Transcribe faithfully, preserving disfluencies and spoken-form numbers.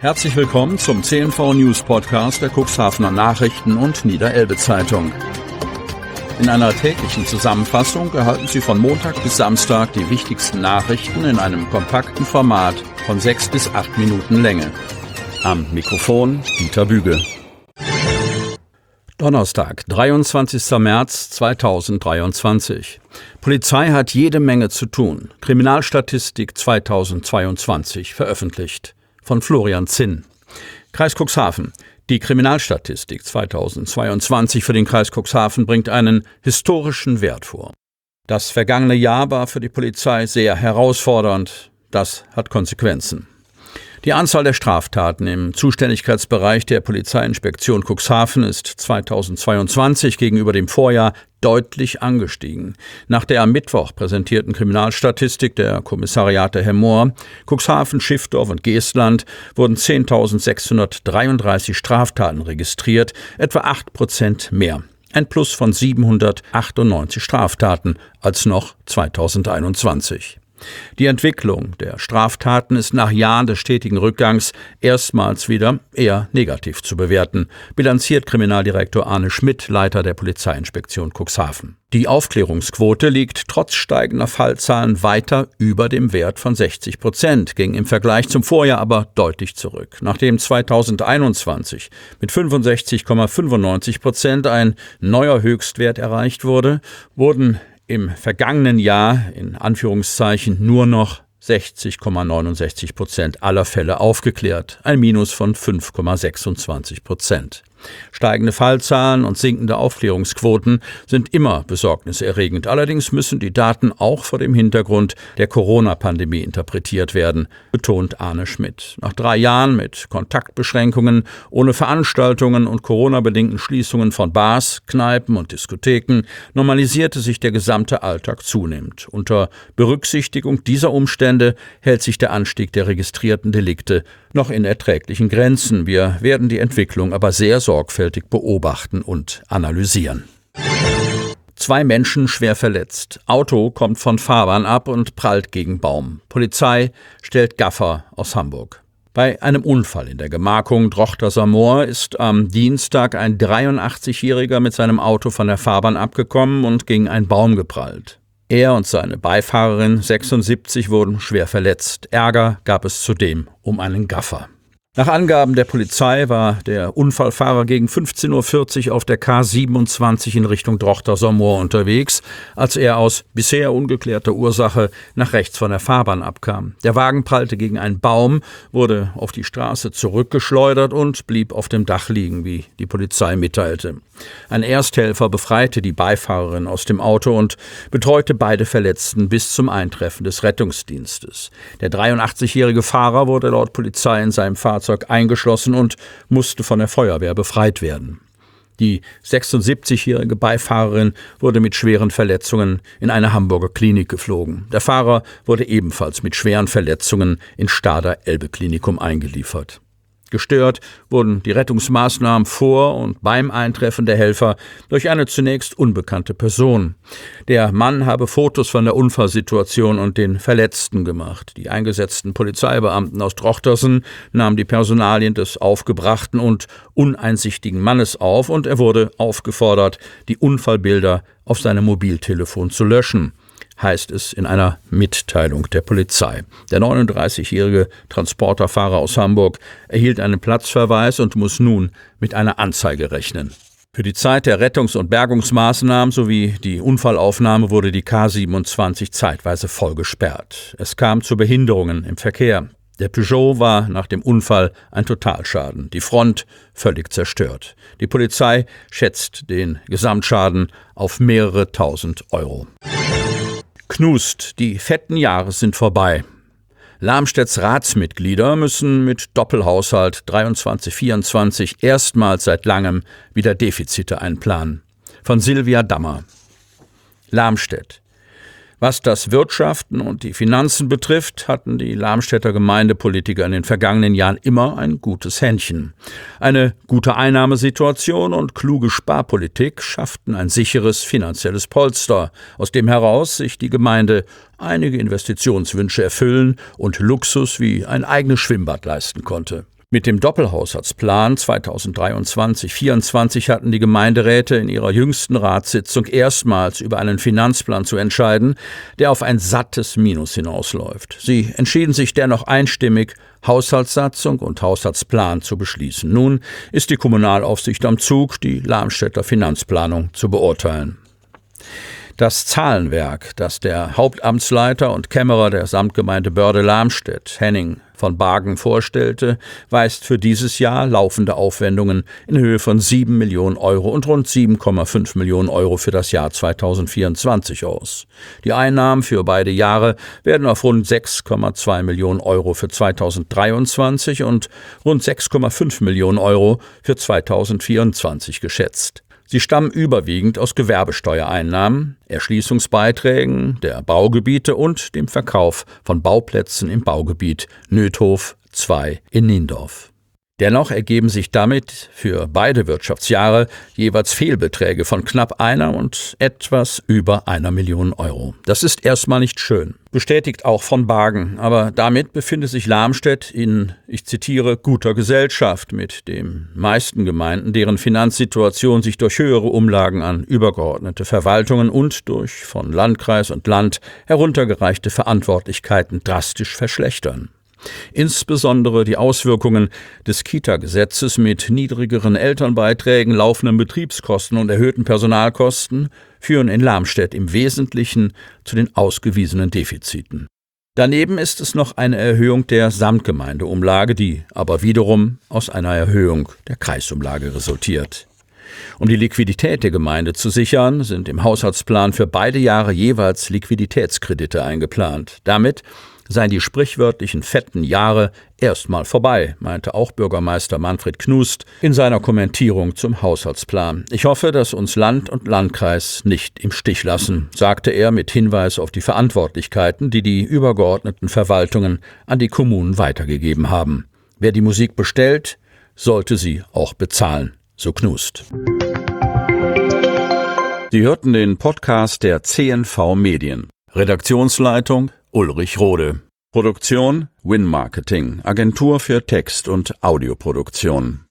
Herzlich willkommen zum C N V News Podcast der Cuxhavener Nachrichten und Niederelbe Zeitung. In einer täglichen Zusammenfassung erhalten Sie von Montag bis Samstag die wichtigsten Nachrichten in einem kompakten Format von sechs bis acht Minuten Länge. Am Mikrofon Dieter Büge. Donnerstag, dreiundzwanzigster März zweitausenddreiundzwanzig. Polizei hat jede Menge zu tun. Kriminalstatistik zweitausendzweiundzwanzig veröffentlicht. Von Florian Zinn. Kreis Cuxhaven. Die Kriminalstatistik zweitausendzweiundzwanzig für den Kreis Cuxhaven bringt einen historischen Wert vor. Das vergangene Jahr war für die Polizei sehr herausfordernd. Das hat Konsequenzen. Die Anzahl der Straftaten im Zuständigkeitsbereich der Polizeiinspektion Cuxhaven ist zweitausendzweiundzwanzig gegenüber dem Vorjahr deutlich angestiegen. Nach der am Mittwoch präsentierten Kriminalstatistik der Kommissariate Hemmoor, Cuxhaven, Schiffdorf und Geestland wurden zehntausendsechshundertdreiunddreißig Straftaten registriert, etwa acht Prozent mehr. Ein Plus von siebenhundertachtundneunzig Straftaten als noch zweitausendeinundzwanzig. Die Entwicklung der Straftaten ist nach Jahren des stetigen Rückgangs erstmals wieder eher negativ zu bewerten, bilanziert Kriminaldirektor Arne Schmidt, Leiter der Polizeiinspektion Cuxhaven. Die Aufklärungsquote liegt trotz steigender Fallzahlen weiter über dem Wert von sechzig Prozent, ging im Vergleich zum Vorjahr aber deutlich zurück. Nachdem zweitausendeinundzwanzig mit fünfundsechzig Komma fünfundneunzig Prozent ein neuer Höchstwert erreicht wurde, wurden im vergangenen Jahr in Anführungszeichen nur noch sechzig Komma neunundsechzig Prozent aller Fälle aufgeklärt, ein Minus von fünf Komma sechsundzwanzig Prozent. Steigende Fallzahlen und sinkende Aufklärungsquoten sind immer besorgniserregend. Allerdings müssen die Daten auch vor dem Hintergrund der Corona-Pandemie interpretiert werden, betont Arne Schmidt. Nach drei Jahren mit Kontaktbeschränkungen, ohne Veranstaltungen und Corona-bedingten Schließungen von Bars, Kneipen und Diskotheken normalisierte sich der gesamte Alltag zunehmend. Unter Berücksichtigung dieser Umstände hält sich der Anstieg der registrierten Delikte noch in erträglichen Grenzen. Wir werden die Entwicklung aber sehr sorgfältig beobachten und analysieren. Zwei Menschen schwer verletzt. Auto kommt von Fahrbahn ab und prallt gegen Baum. Polizei stellt Gaffer aus Hamburg. Bei einem Unfall in der Gemarkung Drochterser Moor ist am Dienstag ein dreiundachtzigjähriger mit seinem Auto von der Fahrbahn abgekommen und gegen einen Baum geprallt. Er und seine Beifahrerin, sechsundsiebzig, wurden schwer verletzt. Ärger gab es zudem um einen Gaffer. Nach Angaben der Polizei war der Unfallfahrer gegen fünfzehn Uhr vierzig auf der K siebenundzwanzig in Richtung Drochterser Moor unterwegs, als er aus bisher ungeklärter Ursache nach rechts von der Fahrbahn abkam. Der Wagen prallte gegen einen Baum, wurde auf die Straße zurückgeschleudert und blieb auf dem Dach liegen, wie die Polizei mitteilte. Ein Ersthelfer befreite die Beifahrerin aus dem Auto und betreute beide Verletzten bis zum Eintreffen des Rettungsdienstes. Der dreiundachtzigjährige Fahrer wurde laut Polizei in seinem Fahrzeug eingeschlossen und musste von der Feuerwehr befreit werden. Die sechsundsiebzigjährige Beifahrerin wurde mit schweren Verletzungen in eine Hamburger Klinik geflogen. Der Fahrer wurde ebenfalls mit schweren Verletzungen ins Stader Elbe-Klinikum eingeliefert. Gestört wurden die Rettungsmaßnahmen vor und beim Eintreffen der Helfer durch eine zunächst unbekannte Person. Der Mann habe Fotos von der Unfallsituation und den Verletzten gemacht. Die eingesetzten Polizeibeamten aus Drochtersen nahmen die Personalien des aufgebrachten und uneinsichtigen Mannes auf und er wurde aufgefordert, die Unfallbilder auf seinem Mobiltelefon zu löschen, heißt es in einer Mitteilung der Polizei. Der neununddreißigjährige Transporterfahrer aus Hamburg erhielt einen Platzverweis und muss nun mit einer Anzeige rechnen. Für die Zeit der Rettungs- und Bergungsmaßnahmen sowie die Unfallaufnahme wurde die K siebenundzwanzig zeitweise voll gesperrt. Es kam zu Behinderungen im Verkehr. Der Peugeot war nach dem Unfall ein Totalschaden, die Front völlig zerstört. Die Polizei schätzt den Gesamtschaden auf mehrere tausend Euro. Knust, die fetten Jahre sind vorbei. Lamstedts Ratsmitglieder müssen mit Doppelhaushalt dreiundzwanzig vierundzwanzig erstmals seit langem wieder Defizite einplanen. Von Silvia Dammer. Lamstedt. Was das Wirtschaften und die Finanzen betrifft, hatten die Lamstedter Gemeindepolitiker in den vergangenen Jahren immer ein gutes Händchen. Eine gute Einnahmesituation und kluge Sparpolitik schafften ein sicheres finanzielles Polster, aus dem heraus sich die Gemeinde einige Investitionswünsche erfüllen und Luxus wie ein eigenes Schwimmbad leisten konnte. Mit dem Doppelhaushaltsplan zweitausenddreiundzwanzig vierundzwanzig hatten die Gemeinderäte in ihrer jüngsten Ratssitzung erstmals über einen Finanzplan zu entscheiden, der auf ein sattes Minus hinausläuft. Sie entschieden sich dennoch einstimmig, Haushaltssatzung und Haushaltsplan zu beschließen. Nun ist die Kommunalaufsicht am Zug, die Lamstädter Finanzplanung zu beurteilen. Das Zahlenwerk, das der Hauptamtsleiter und Kämmerer der Samtgemeinde Börde-Lamstedt, Henning von Bargen, vorstellte, weist für dieses Jahr laufende Aufwendungen in Höhe von sieben Millionen Euro und rund sieben Komma fünf Millionen Euro für das Jahr zweitausendvierundzwanzig aus. Die Einnahmen für beide Jahre werden auf rund sechs Komma zwei Millionen Euro für zweitausenddreiundzwanzig und rund sechs Komma fünf Millionen Euro für zweitausendvierundzwanzig geschätzt. Sie stammen überwiegend aus Gewerbesteuereinnahmen, Erschließungsbeiträgen der Baugebiete und dem Verkauf von Bauplätzen im Baugebiet Nöthof zwei in Niendorf. Dennoch ergeben sich damit für beide Wirtschaftsjahre jeweils Fehlbeträge von knapp einer und etwas über einer Million Euro. Das ist erstmal nicht schön, bestätigt auch von Bargen, aber damit befindet sich Lamstedt in, ich zitiere, guter Gesellschaft mit den meisten Gemeinden, deren Finanzsituation sich durch höhere Umlagen an übergeordnete Verwaltungen und durch von Landkreis und Land heruntergereichte Verantwortlichkeiten drastisch verschlechtern. Insbesondere die Auswirkungen des Kita-Gesetzes mit niedrigeren Elternbeiträgen, laufenden Betriebskosten und erhöhten Personalkosten führen in Lamstedt im Wesentlichen zu den ausgewiesenen Defiziten. Daneben ist es noch eine Erhöhung der Samtgemeindeumlage, die aber wiederum aus einer Erhöhung der Kreisumlage resultiert. Um die Liquidität der Gemeinde zu sichern, sind im Haushaltsplan für beide Jahre jeweils Liquiditätskredite eingeplant. Damit seien die sprichwörtlichen fetten Jahre erstmal vorbei, meinte auch Bürgermeister Manfred Knust in seiner Kommentierung zum Haushaltsplan. Ich hoffe, dass uns Land und Landkreis nicht im Stich lassen, sagte er mit Hinweis auf die Verantwortlichkeiten, die die übergeordneten Verwaltungen an die Kommunen weitergegeben haben. Wer die Musik bestellt, sollte sie auch bezahlen, so Knust. Sie hörten den Podcast der C N V Medien. Redaktionsleitung Ulrich Rode. Produktion Win Marketing, Agentur für Text- und Audioproduktion.